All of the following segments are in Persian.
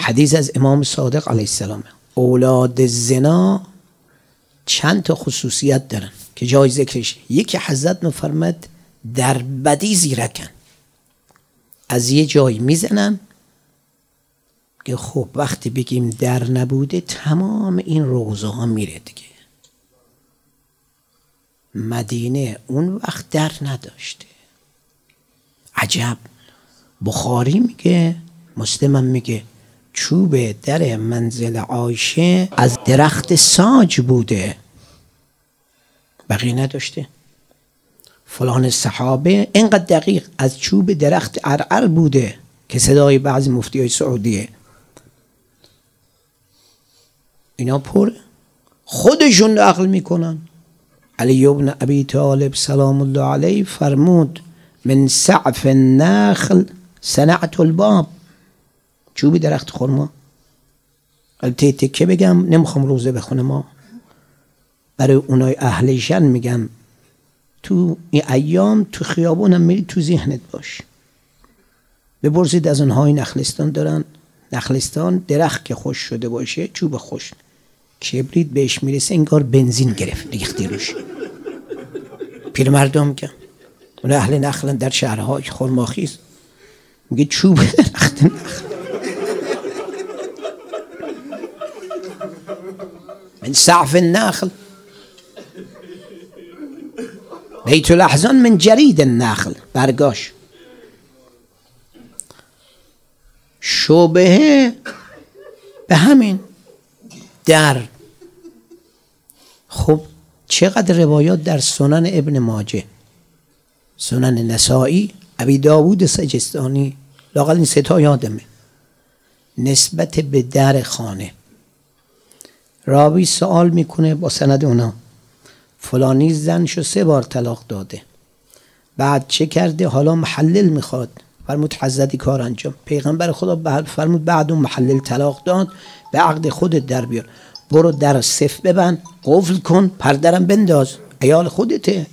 حدیث از امام صادق علیه السلام. اولاد زنا چند تا خصوصیت دارن که جای ذکرش. یکی حضرت میفرماد در بدی زیرکن، از یه جای میزنن که خب وقتی بگیم در نبوده تمام این روزه ها میره دیگه. مدینه اون وقت در نداشته. عجب. بخاری میگه، مسلم میگه چوب در منزل عایشه از درخت ساج بوده، بقیه نداشته. فلان صحابه اینقدر دقیق از چوب درخت عرعر بوده که صدای بعضی مفتیای سعودیه. اینا پر خودشون نقل میکنن. علی ابن ابی طالب سلام الله علیه فرمود من سعف النخل صنعت الباب. چوب درخت خرما. البته تکه بگم نمیخوام روزه بخونه، ما برای اونای اهل شن میگم تو این ایام تو خیابونم میری تو ذهنت باش. بپرسید از اونهای نخلستان دارن. نخلستان درخت که خوش شده باشه، چوب خوش، کبریت بهش میرسه انگار بنزین گرفت ریختی روش. پیرمردم که اون اهل نخلن در شهرهای خرماخیز، میگه چوب درخت نخل من سعف النخل، بیت الاحزان من جرید النخل، برگاش. شبهه به همین در. خب چقدر روایات در سنن ابن ماجه، سنن نسائی، ابی داوود سجستانی، لااقل این 3 یادمه، نسبت به در خانه. راوی سوال میکنه با سند اونا فلانی زنشو 3 بار طلاق داده، بعد چه کرده؟ حالا محلل میخواد. فرمود حضرتی کار انجام. پیغمبر خدا فرمود بعد اون محلل طلاق داد به عقد خودت در بیار، برو در صف ببند، قفل کن، پردرم بنداز، عیال خودته.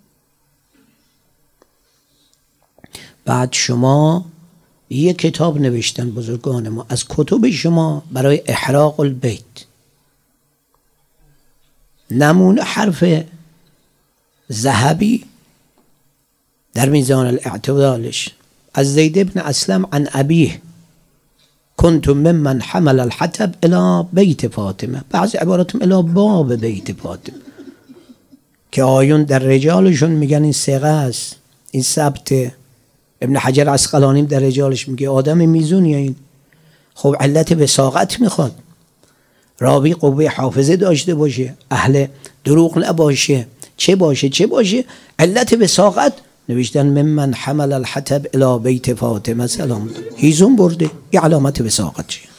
بعد شما یه کتاب نوشتن بزرگان ما از کتب شما برای احراق البیت، نمونه حرف ذهبی در میزان الاعتدالش از زید بن اسلم عن ابیه کنت ممن حمل الحطب الى بیت فاطمه، بعض عباراتم الى باب بیت فاطمه، که آیون در رجالشون میگن این ثقه است، این ثبته. ابن حجر عسقلانی در رجالش میگه آدم میزونیه این. خب علت وثاقت میخواد، راوی قوه حافظه داشته باشه، اهل دروغ نباشه، چه باشه علت وثاقت. نوشتن ممن حمل الحطب الی بیت فاطمه سلام، هیزون برده، یه علامت وثاقت چیه؟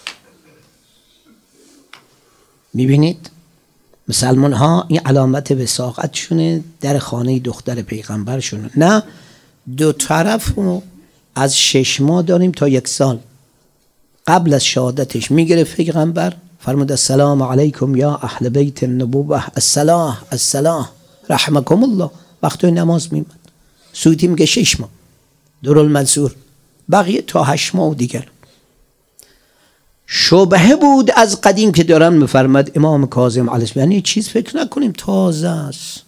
میبینید مسلمان ها این علامت وثاقت شونه در خانه دختر پیغمبر شونه. نه 2 طرف رو از 6 ماه داریم تا 1 سال. قبل از شهادتش میگرفت پیغمبر، فرمود السلام علیکم یا اهل بیت النبوه، الصلاة رحمکم الله. وقتی نماز میمد. سویتی میگه 6 ماه، درالمنصور بقیه تا 8 ماه و دیگر. شبهه بود از قدیم که دارن میفرماد امام کاظم علیه السلام، یعنی چیز فکر نکنیم تازه است.